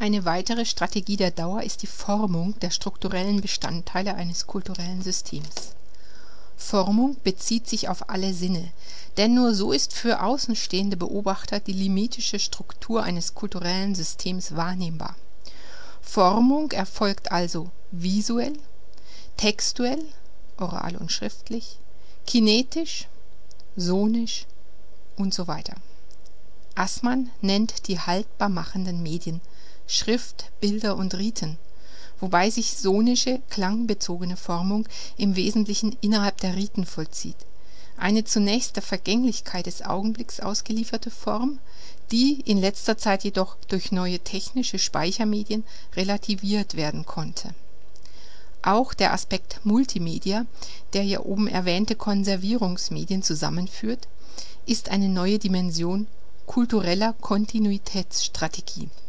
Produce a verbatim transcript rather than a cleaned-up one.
Eine weitere Strategie der Dauer ist die Formung der strukturellen Bestandteile eines kulturellen Systems. Formung bezieht sich auf alle Sinne, denn nur so ist für außenstehende Beobachter die limetische Struktur eines kulturellen Systems wahrnehmbar. Formung erfolgt also visuell, textuell, oral und schriftlich, kinetisch, sonisch und so weiter. Assmann nennt die haltbar machenden Medien Schrift, Bilder und Riten, wobei sich sonische, klangbezogene Formung im Wesentlichen innerhalb der Riten vollzieht. Eine zunächst der Vergänglichkeit des Augenblicks ausgelieferte Form, die in letzter Zeit jedoch durch neue technische Speichermedien relativiert werden konnte. Auch der Aspekt Multimedia, der hier oben erwähnte Konservierungsmedien zusammenführt, ist eine neue Dimension kultureller Kontinuitätsstrategie.